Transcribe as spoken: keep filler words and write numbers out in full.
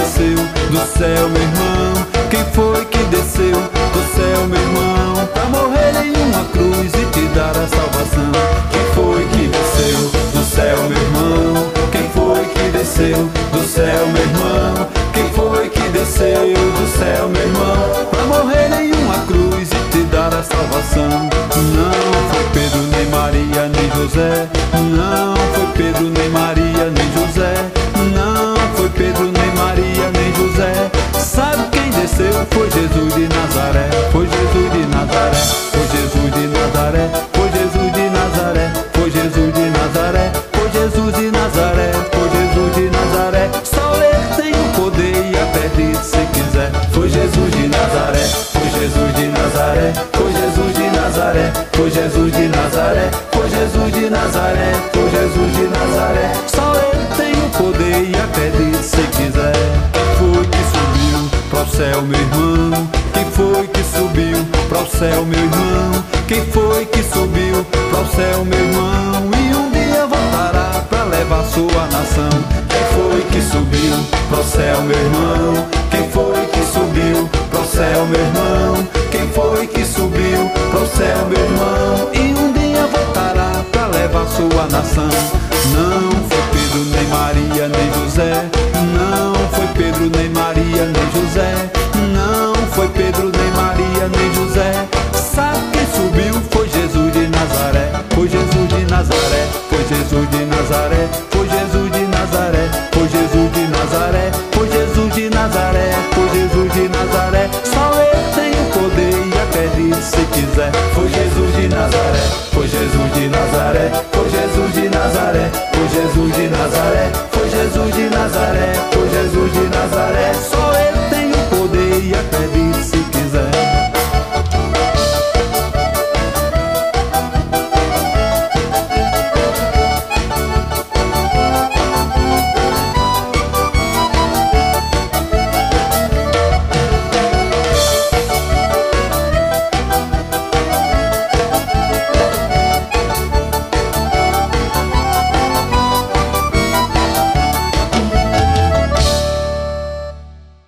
desceu do céu, meu irmão? Quem foi que desceu do céu, meu irmão? Pra morrer em uma cruz e te dar a salvação. Quem foi que desceu do céu, meu irmão? Quem foi que desceu do céu, meu irmão? Quem foi que desceu do céu, meu irmão? Pra morrer em uma cruz e te dar a salvação. Não foi Pedro, nem Maria, nem José. Não foi Pedro, nem Maria, nem José. Não foi Pedro, nem Maria, nem José. Sabe quem desceu? Foi Jesus de Nazaré. Foi Jesus de Nazaré. Foi Jesus de Nazaré. Foi Jesus de Nazaré. Foi Jesus de Nazaré. Foi Jesus de Nazaré. Foi Jesus de Nazaré. Só Ele tem o poder e acredite se quiser. Foi Jesus de Nazaré. Foi Jesus de Nazaré. Foi Jesus de Nazaré. Foi Jesus de Nazaré. Foi Jesus de Nazaré. Foi Jesus de Nazaré. Só Ele tem o poder e acredite se quiser. Quem foi que subiu pro céu, meu irmão? Quem foi que subiu pro céu, meu irmão? Quem foi que subiu pro céu, meu irmão? E um dia voltará pra levar sua nação. Quem foi que subiu pro céu, meu irmão? Quem foi que subiu pro céu, meu irmão? Quem foi que subiu pro céu, meu irmão? E um dia voltará pra levar sua nação. Não